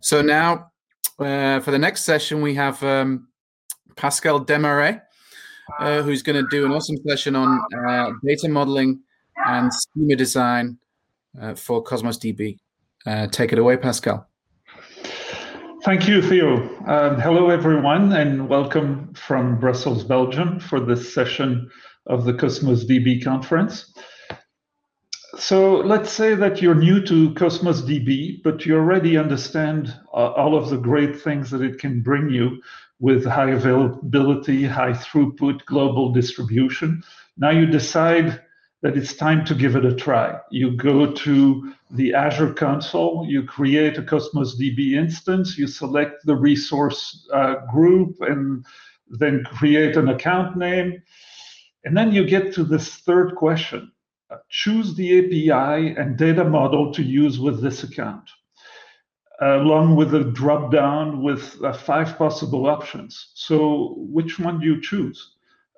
So now, for the next session, we have Pascal Desmarais, who's going to do an awesome session on data modeling and schema design for Cosmos DB. Take it away, Pascal. Thank you, Theo. Hello, everyone, and welcome from Brussels, Belgium, for this session of the Cosmos DB conference. So let's say that you're new to Cosmos DB, but you already understand all of the great things that it can bring you with high availability, high throughput, global distribution. Now you decide that it's time to give it a try. You go to the Azure console, you create a Cosmos DB instance, you select the resource group, and then create an account name. And then you get to this third question. Choose the API and data model to use with this account, along with a drop-down with 5 possible options. So which one do you choose?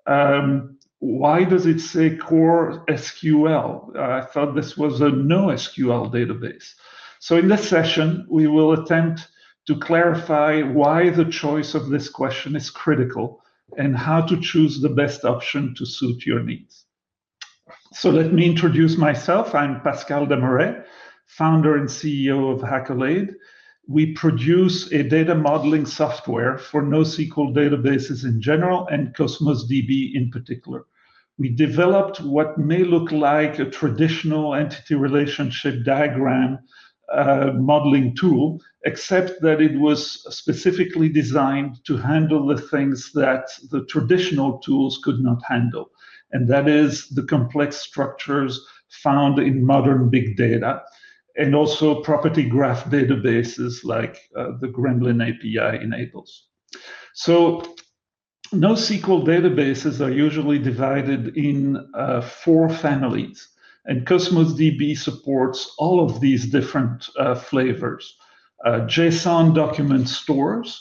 Why does it say core SQL? I thought this was a NoSQL database. So in this session, we will attempt to clarify why the choice of this question is critical and how to choose the best option to suit your needs. So let me introduce myself. I'm Pascal Desmarais, founder and CEO of Accolade. We produce a data modeling software for NoSQL databases in general and Cosmos DB in particular. We developed what may look like a traditional entity relationship diagram modeling tool, except that it was specifically designed to handle the things that the traditional tools could not handle. And that is the complex structures found in modern big data, and also property graph databases like the Gremlin API enables. So NoSQL databases are usually divided in 4 families, and Cosmos DB supports all of these different flavors. JSON document stores,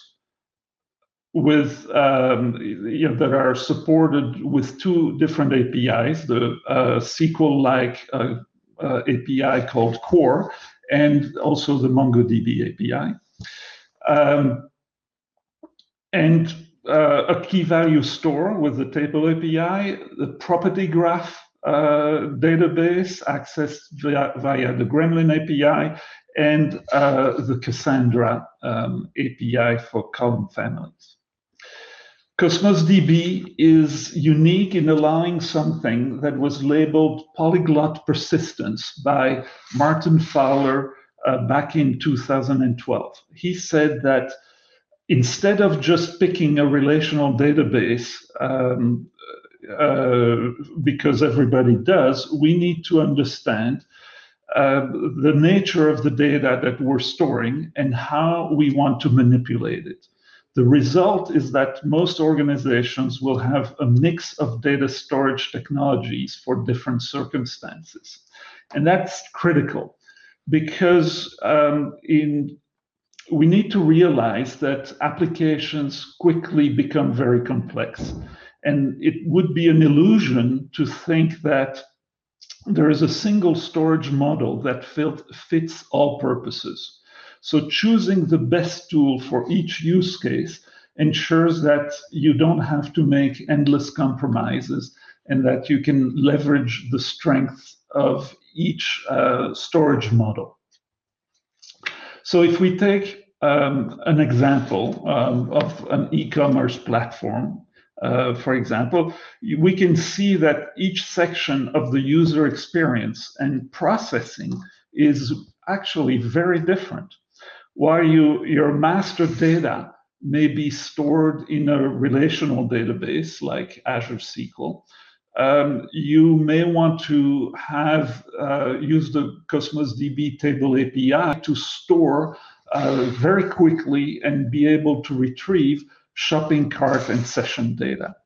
with that are supported with 2 different APIs, the SQL-like API called Core, and also the MongoDB API. And a key value store with the table API, the property graph database accessed via the Gremlin API, and the Cassandra API for column families. Cosmos DB is unique in allowing something that was labeled polyglot persistence by Martin Fowler back in 2012. He said that instead of just picking a relational database, because everybody does, we need to understand the nature of the data that we're storing and how we want to manipulate it. The result is that most organizations will have a mix of data storage technologies for different circumstances. And that's critical because we need to realize that applications quickly become very complex. And it would be an illusion to think that there is a single storage model that fits all purposes. So choosing the best tool for each use case ensures that you don't have to make endless compromises and that you can leverage the strength of each storage model. So if we take an example of an e-commerce platform, for example, we can see that each section of the user experience and processing is actually very different. While your master data may be stored in a relational database like Azure SQL, you may want to use the Cosmos DB table API to store very quickly and be able to retrieve shopping cart and session data.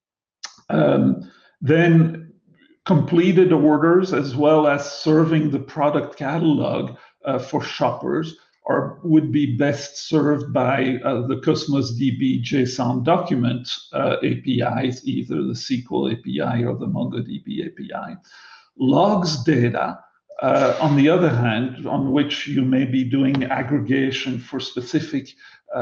Then completed orders, as well as serving the product catalog for shoppers, would be best served by the Cosmos DB JSON document APIs, either the SQL API or the MongoDB API. Logs data On the other hand, on which you may be doing aggregation for specific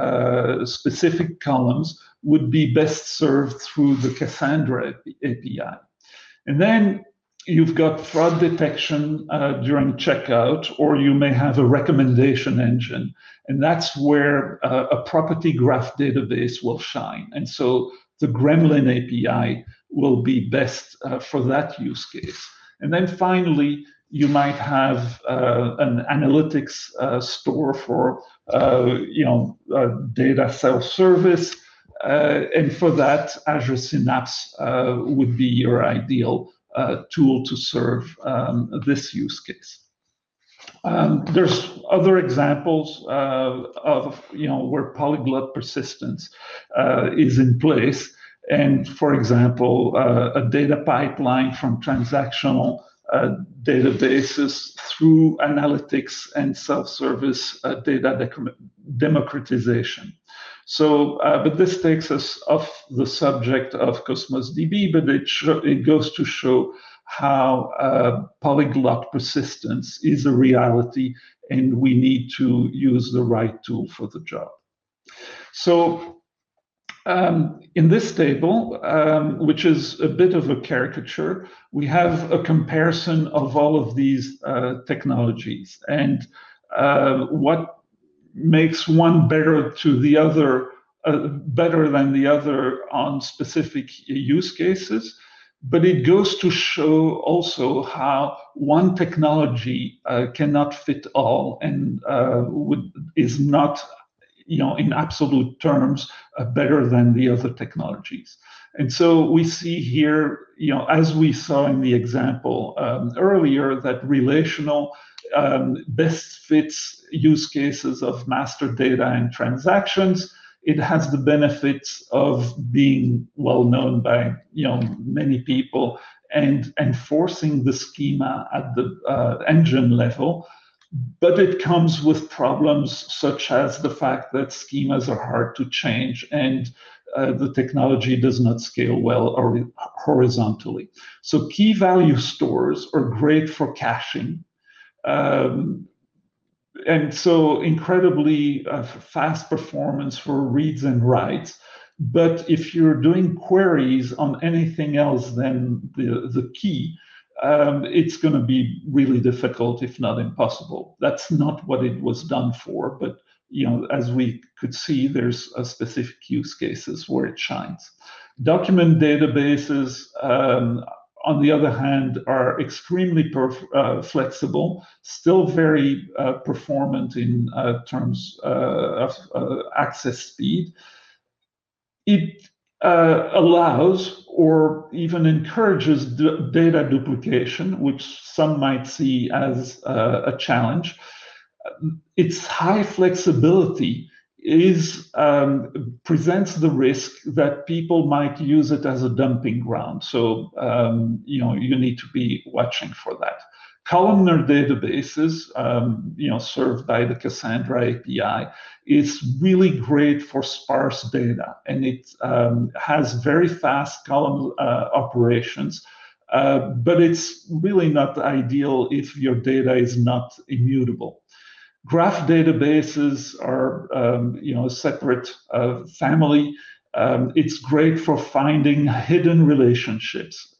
columns, would be best served through the Cassandra API. And then you've got fraud detection during checkout, or you may have a recommendation engine. And that's where a property graph database will shine. And so the Gremlin API will be best for that use case. And then finally, you might have an analytics store for data self-service. And for that, Azure Synapse would be your ideal tool to serve this use case. There's other examples of where polyglot persistence is in place. And for example, a data pipeline from transactional databases through analytics and self-service data democratization. So, but this takes us off the subject of Cosmos DB, but it goes to show how polyglot persistence is a reality, and we need to use the right tool for the job. So, in this table, which is a bit of a caricature, we have a comparison of all of these technologies, and what makes one better to the other, better than the other on specific use cases. But it goes to show also how one technology cannot fit all, and is not, in absolute terms, better than the other technologies. And so we see here, as we saw in the example earlier, that relational best fits use cases of master data and transactions. It has the benefits of being well known by many people and enforcing the schema at the engine level. But it comes with problems such as the fact that schemas are hard to change and the technology does not scale well or horizontally. So key value stores are great for caching. And so incredibly fast performance for reads and writes. But if you're doing queries on anything else than the key, it's going to be really difficult, if not impossible. That's not what it was done for, but as we could see, there's a specific use cases where it shines. Document databases, on the other hand, are extremely flexible, still very performant in terms of access speed. It allows or even encourages data duplication, which some might see as a challenge. Its high flexibility presents the risk that people might use it as a dumping ground. So you need to be watching for that. Columnar databases, served by the Cassandra API, is really great for sparse data, and it has very fast column operations. But it's really not ideal if your data is not immutable. Graph databases are, a separate family. It's great for finding hidden relationships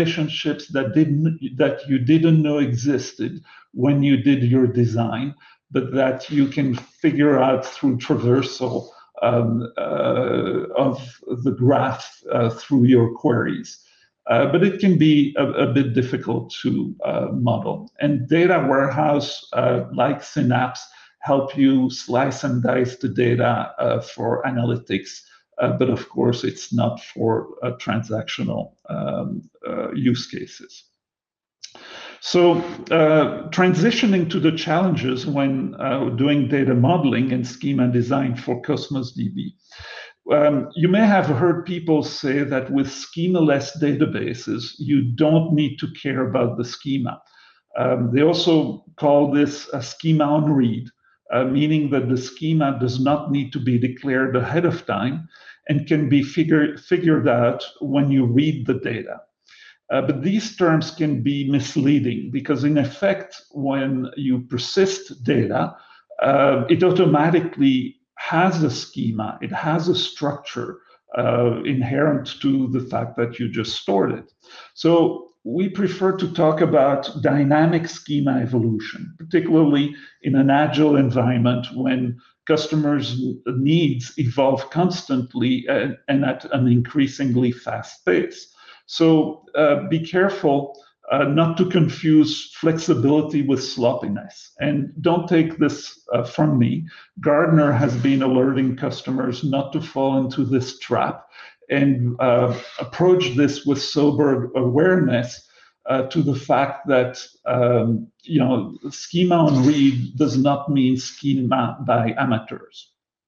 that you didn't know existed when you did your design, but that you can figure out through traversal of the graph through your queries. But it can be a bit difficult to model. And data warehouse like Synapse help you slice and dice the data for analytics. But of course, it's not for transactional use cases. So transitioning to the challenges when doing data modeling and schema design for Cosmos DB. You may have heard people say that with schema-less databases, you don't need to care about the schema. They also call this a schema on read, meaning that the schema does not need to be declared ahead of time and can be figured out when you read the data. But these terms can be misleading because, in effect, when you persist data, it automatically has a schema, it has a structure inherent to the fact that you just stored it. So we prefer to talk about dynamic schema evolution, particularly in an agile environment when customers' needs evolve constantly and at an increasingly fast pace. So be careful not to confuse flexibility with sloppiness. And don't take this from me. Gartner has been alerting customers not to fall into this trap and approach this with sober awareness to the fact that schema on read does not mean schema by amateurs.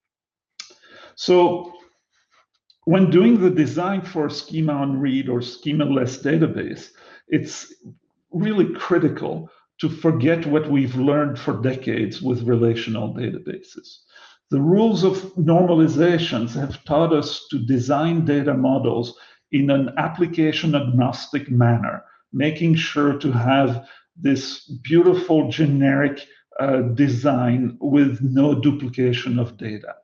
So when doing the design for schema on read or schema-less database, it's really critical to forget what we've learned for decades with relational databases. The rules of normalizations have taught us to design data models in an application-agnostic manner, making sure to have this beautiful generic design with no duplication of data.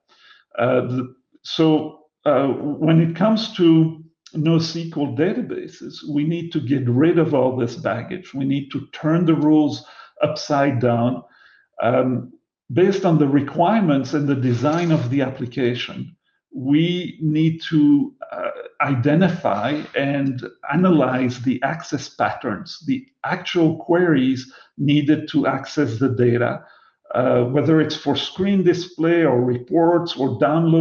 When it comes to NoSQL databases, we need to get rid of all this baggage. We need to turn the rules upside down. Based on the requirements and the design of the application, we need to identify and analyze the access patterns, the actual queries needed to access the data, whether it's for screen display or reports or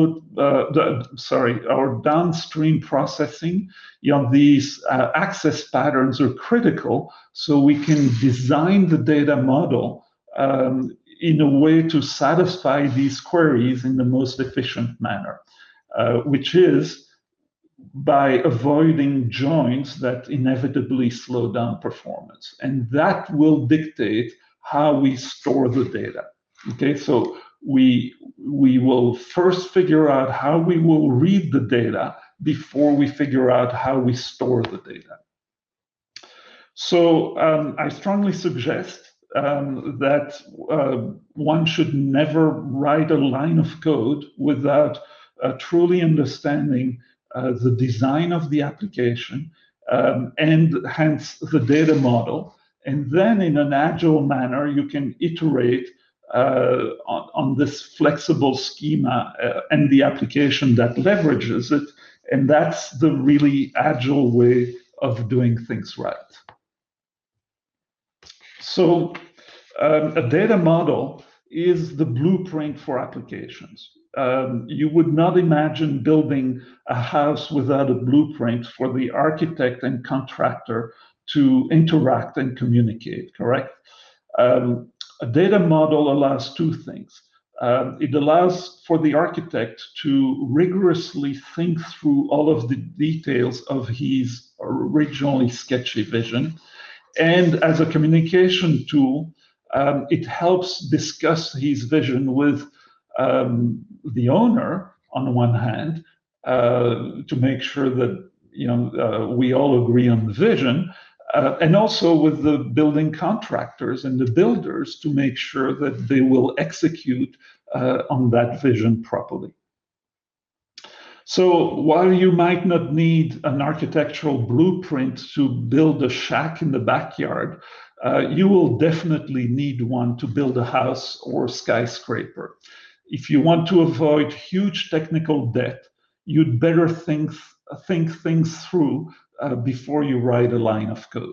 or downstream processing. These access patterns are critical so we can design the data model in a way to satisfy these queries in the most efficient manner, which is by avoiding joins that inevitably slow down performance. And that will dictate how we store the data. Okay, so we will first figure out how we will read the data before we figure out how we store the data. So I strongly suggest that one should never write a line of code without truly understanding the design of the application and hence the data model. And then in an agile manner, you can iterate on this flexible schema and the application that leverages it. And that's the really agile way of doing things right. So a data model is the blueprint for applications. You would not imagine building a house without a blueprint for the architect and contractor to interact and communicate, correct? A data model allows two things. It allows for the architect to rigorously think through all of the details of his originally sketchy vision. And as a communication tool, it helps discuss his vision with the owner on one hand to make sure that we all agree on the vision, and also with the building contractors and the builders to make sure that they will execute on that vision properly. So while you might not need an architectural blueprint to build a shack in the backyard, you will definitely need one to build a house or skyscraper. If you want to avoid huge technical debt, you'd better think things through before you write a line of code.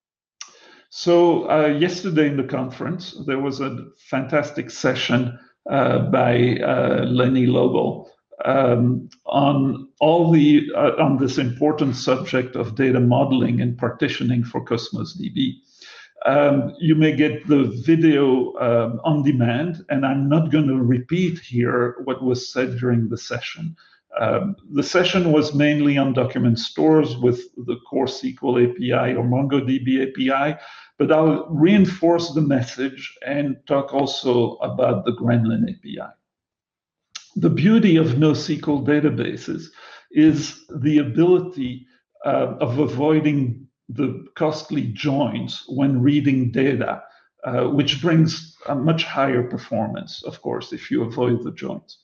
So yesterday in the conference, there was a fantastic session by Lenny Lobel on this important subject of data modeling and partitioning for Cosmos DB. You may get the video on demand, and I'm not going to repeat here what was said during the session. The session was mainly on document stores with the Core SQL API or MongoDB API, but I'll reinforce the message and talk also about the Gremlin API. The beauty of NoSQL databases is the ability of avoiding the costly joins when reading data, which brings a much higher performance, of course, if you avoid the joins.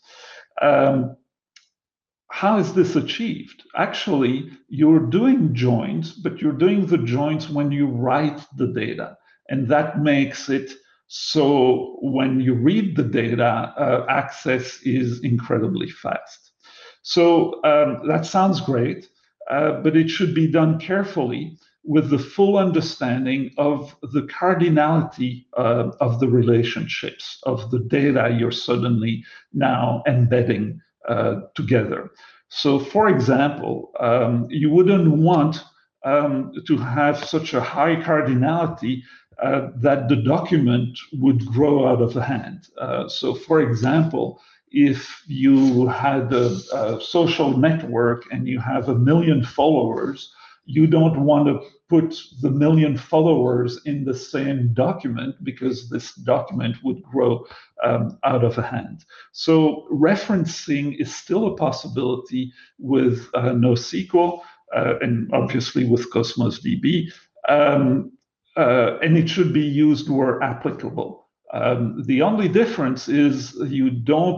How is this achieved? Actually, you're doing joins, but you're doing the joins when you write the data. And that makes it so when you read the data, access is incredibly fast. So that sounds great, but it should be done carefully with the full understanding of the cardinality of the relationships, of the data you're suddenly now embedding together. So, for example, you wouldn't want to have such a high cardinality that the document would grow out of hand. So, for example, if you had a social network and you have 1 million followers, you don't want to put the 1 million followers in the same document because this document would grow out of hand. So referencing is still a possibility with NoSQL and obviously with Cosmos DB, and it should be used where applicable. The only difference is you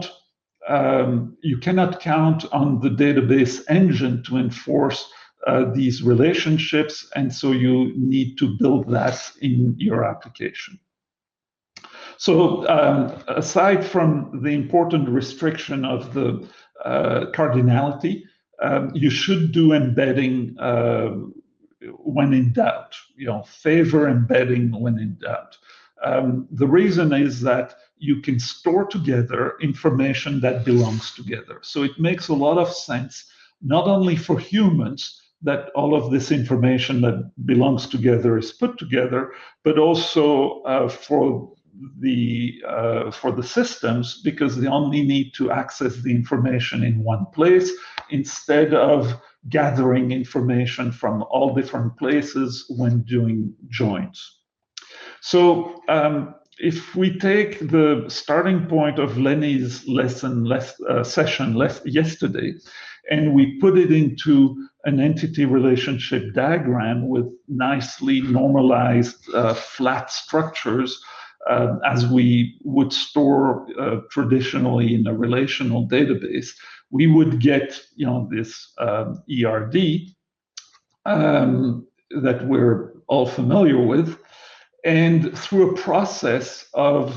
cannot count on the database engine to enforce these relationships, and so you need to build that in your application. So aside from the important restriction of the cardinality, you should do embedding when in doubt. Favor embedding when in doubt. The reason is that you can store together information that belongs together. So it makes a lot of sense, not only for humans, that all of this information that belongs together is put together, but also for the systems, because they only need to access the information in one place instead of gathering information from all different places when doing joins. So if we take the starting point of Lenny's session yesterday, and we put it into an entity relationship diagram with nicely normalized flat structures, as we would store traditionally in a relational database, we would get this ERD that we're all familiar with. And through a process of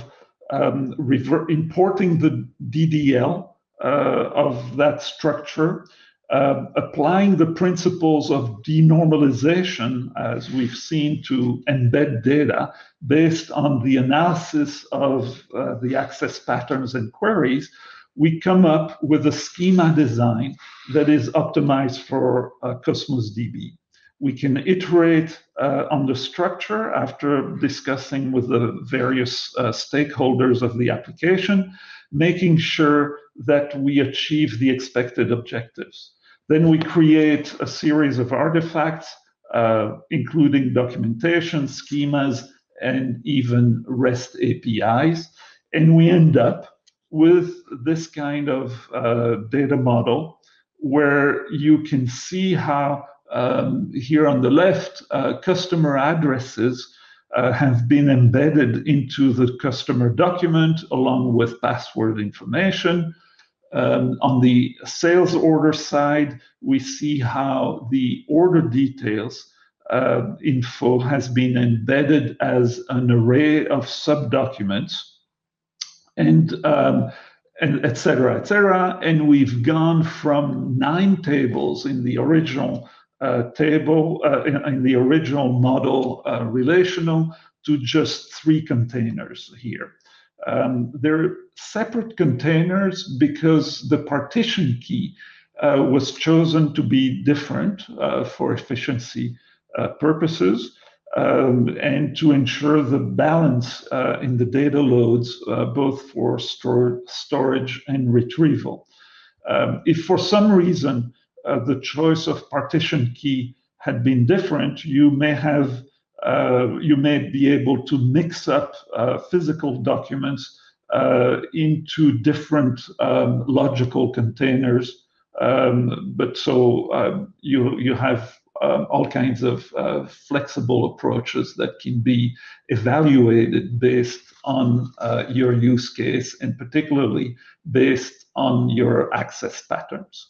importing the DDL of that structure, applying the principles of denormalization, as we've seen, to embed data based on the analysis of the access patterns and queries, we come up with a schema design that is optimized for Cosmos DB. We can iterate on the structure after discussing with the various stakeholders of the application, making sure that we achieve the expected objectives. Then we create a series of artifacts, including documentation, schemas, and even REST APIs. And we end up with this kind of data model where you can see how here on the left, customer addresses have been embedded into the customer document along with password information. On the sales order side, we see how the order details info has been embedded as an array of subdocuments, and et cetera, et cetera. And we've gone from 9 tables in the original in the original model relational to just 3 containers here. They're separate containers because the partition key was chosen to be different for efficiency purposes and to ensure the balance in the data loads, both for storage and retrieval. If for some reason the choice of partition key had been different, you may be able to mix up physical documents into different logical containers. But so you have all kinds of flexible approaches that can be evaluated based on your use case, and particularly based on your access patterns.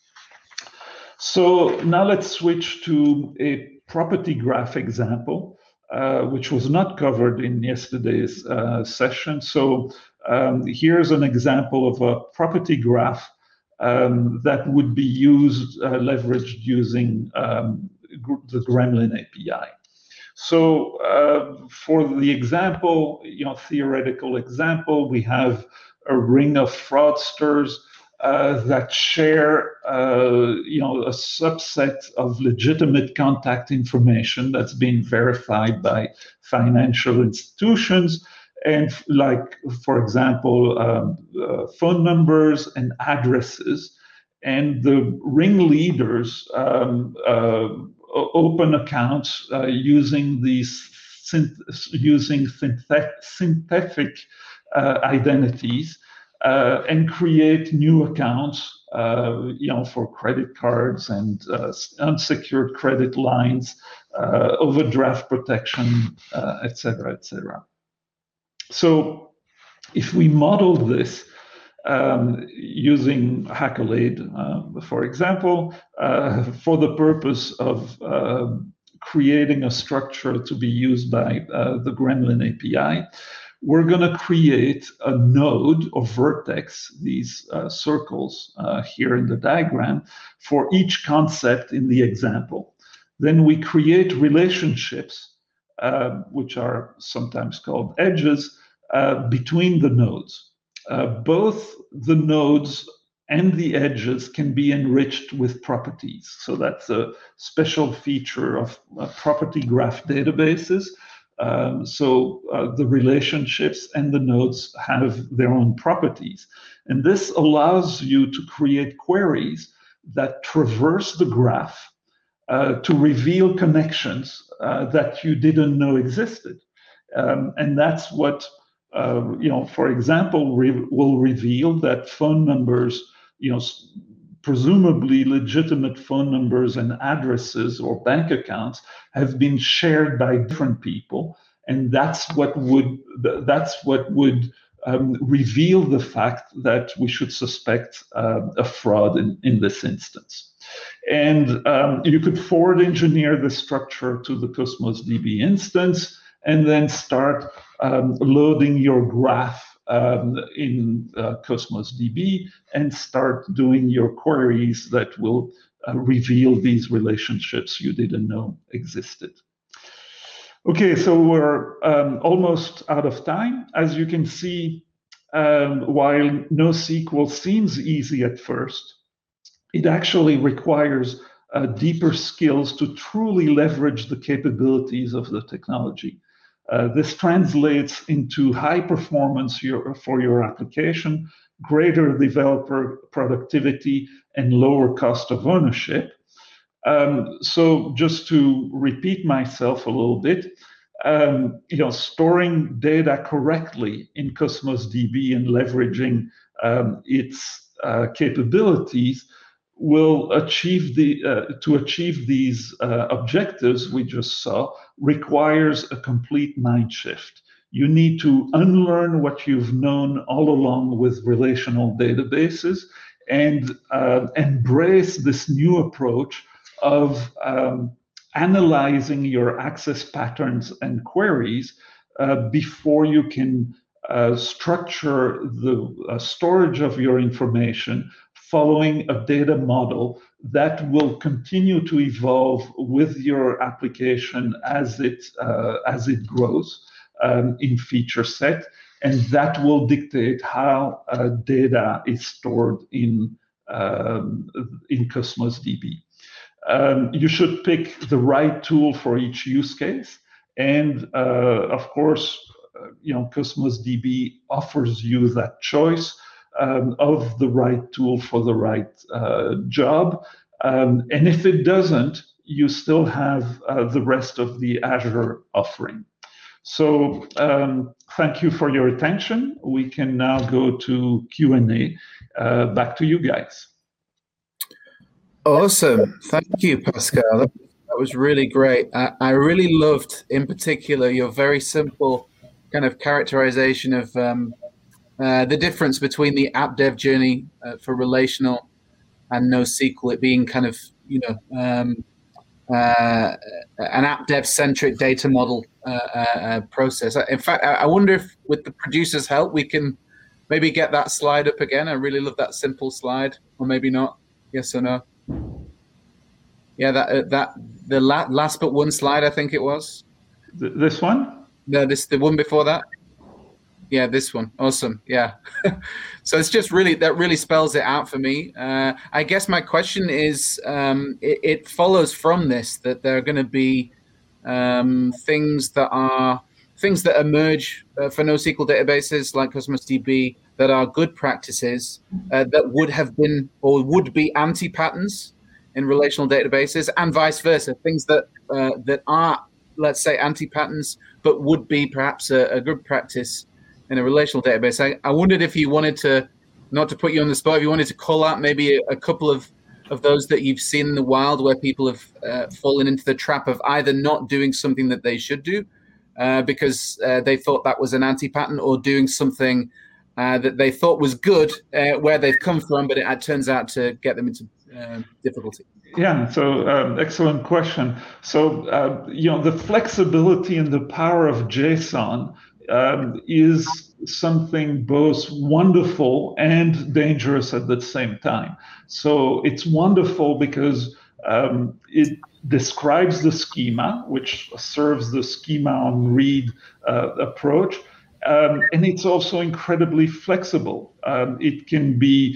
So now let's switch to a property graph example, which was not covered in yesterday's session. So here's an example of a property graph that would be used, leveraged using the Gremlin API. So for the example, theoretical example, we have a ring of fraudsters that share, a subset of legitimate contact information that's been verified by financial institutions, and like, for example, phone numbers and addresses. And the ringleaders open accounts using these synthetic identities. And create new accounts, for credit cards and unsecured credit lines, overdraft protection, et cetera, et cetera. So if we model this using Accolade, for example, for the purpose of creating a structure to be used by the Gremlin API, we're going to create a node or vertex, these circles here in the diagram, for each concept in the example. Then we create relationships, which are sometimes called edges, between the nodes. Both the nodes and the edges can be enriched with properties. So that's a special feature of property graph databases. The relationships and the nodes have their own properties. And this allows you to create queries that traverse the graph to reveal connections that you didn't know existed. And that's what, for example, will reveal that phone numbers, presumably legitimate phone numbers and addresses or bank accounts have been shared by different people, and that's what would reveal the fact that we should suspect a fraud in this instance. And you could forward engineer the structure to the Cosmos DB instance, and then start loading your graph in Cosmos DB and start doing your queries that will reveal these relationships you didn't know existed. Okay, so we're almost out of time. As you can see, while NoSQL seems easy at first, it actually requires deeper skills to truly leverage the capabilities of the technology. This translates into high performance for your application, greater developer productivity, and lower cost of ownership. So just to repeat myself a little bit, storing data correctly in Cosmos DB and leveraging its capabilities will achieve to achieve these objectives we just saw requires a complete mind shift. You need to unlearn what you've known all along with relational databases and embrace this new approach of analyzing your access patterns and queries before you can structure the storage of your information following a data model that will continue to evolve with your application as it grows in feature set, and that will dictate how data is stored in Cosmos DB. You should pick the right tool for each use case, and of course, Cosmos DB offers you that choice of the right tool for the right job. And if it doesn't, you still have the rest of the Azure offering. So thank you for your attention. We can now go to Q&A. Back to you guys. Awesome. Thank you, Pascal. was really great. I really loved, in particular, your very simple kind of characterization of the difference between the app dev journey for relational and NoSQL, it being kind of, an app dev centric data model process. In fact, I wonder if with the producer's help, we can maybe get that slide up again. I really love that simple slide, or maybe not. Yes or no? Yeah, the last but one slide, I think it was. This one? No, the one before that. Yeah, this one. Awesome. Yeah. So it's just that really spells it out for me. I guess my question is, it follows from this that there are going to be things that emerge for NoSQL databases like Cosmos DB that are good practices that would have been or would be anti-patterns in relational databases, and vice versa. Things that are, let's say, anti-patterns but would be perhaps a good practice in a relational database. I wondered if you wanted to, not to put you on the spot, if you wanted to call out maybe a couple of those that you've seen in the wild where people have fallen into the trap of either not doing something that they should do because they thought that was an anti-pattern, or doing something that they thought was good where they've come from, but it turns out to get them into difficulty. Yeah, so excellent question. So, the flexibility and the power of JSON is something both wonderful and dangerous at the same time. So it's wonderful because it describes the schema, which serves the schema on read approach. And it's also incredibly flexible. It can be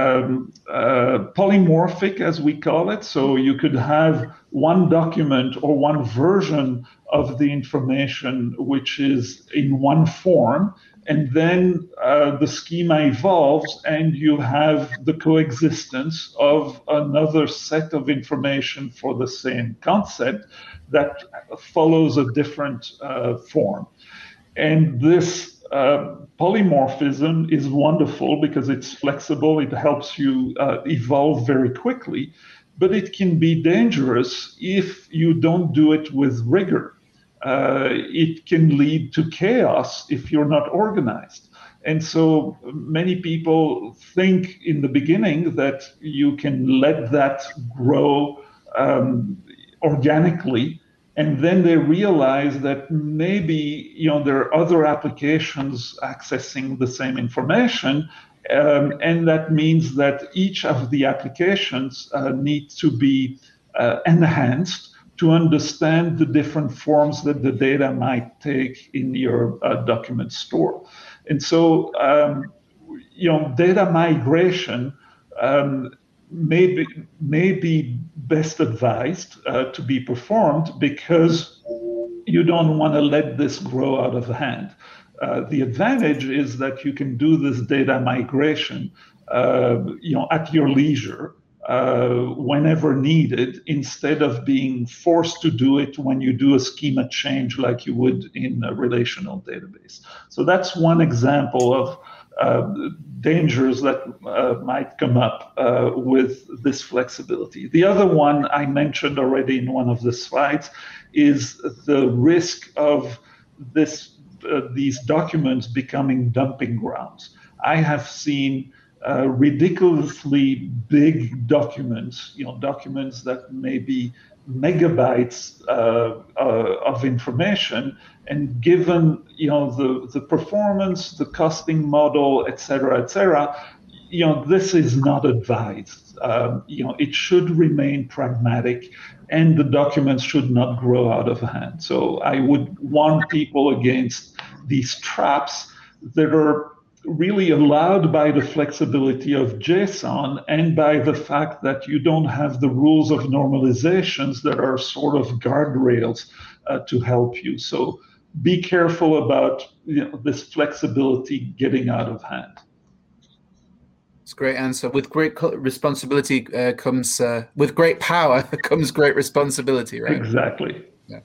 polymorphic, as we call it. So you could have one document or one version of the information which is in one form, and then the schema evolves and you have the coexistence of another set of information for the same concept that follows a different form. And this polymorphism is wonderful because it's flexible. It helps you evolve very quickly, but it can be dangerous if you don't do it with rigor. It can lead to chaos if you're not organized. And so many people think in the beginning that you can let that grow organically. And then they realize that maybe there are other applications accessing the same information, and that means that each of the applications need to be enhanced to understand the different forms that the data might take in your document store. And so, data migration may be best advised to be performed because you don't want to let this grow out of hand. The advantage is that you can do this data migration, at your leisure, whenever needed, instead of being forced to do it when you do a schema change like you would in a relational database. So that's one example of dangers that might come up with this flexibility. The other one I mentioned already in one of the slides is the risk of these documents becoming dumping grounds. I have seen ridiculously big documents, documents that may be megabytes of information, and given the performance, the costing model, et cetera, this is not advised. It should remain pragmatic, and the documents should not grow out of hand. So I would warn people against these traps that are really allowed by the flexibility of JSON and by the fact that you don't have the rules of normalizations that are sort of guardrails to help you. So be careful about this flexibility getting out of hand. It's a great answer. With great responsibility comes, with great power comes great responsibility, right? Exactly. Yeah.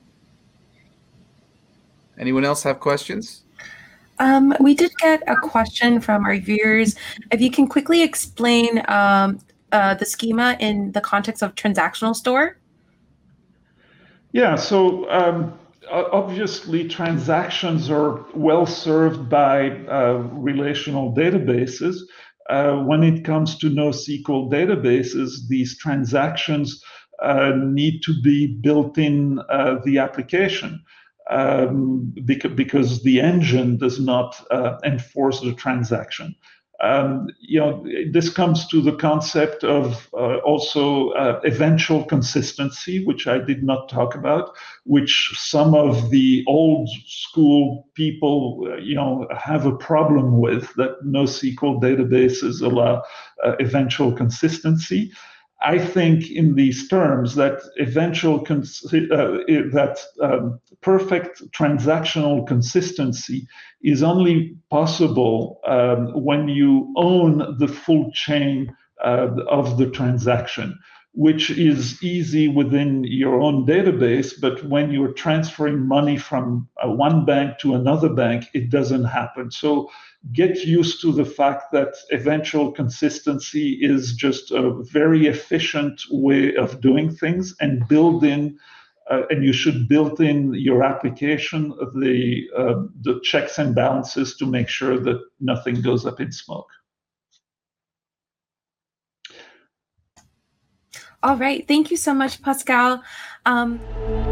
Anyone else have questions? We did get a question from our viewers. If you can quickly explain the schema in the context of transactional store. Yeah, so obviously transactions are well served by relational databases. When it comes to NoSQL databases, these transactions need to be built in the application because the engine does not enforce the transaction. This comes to the concept of also eventual consistency, which I did not talk about, which some of the old school people, have a problem with, that NoSQL databases allow eventual consistency. I think in these terms that perfect transactional consistency is only possible when you own the full chain of the transaction, which is easy within your own database, but when you're transferring money from one bank to another bank, it doesn't happen. So get used to the fact that eventual consistency is just a very efficient way of doing things, and and you should build in your application the checks and balances to make sure that nothing goes up in smoke. All right. Thank you so much, Pascal.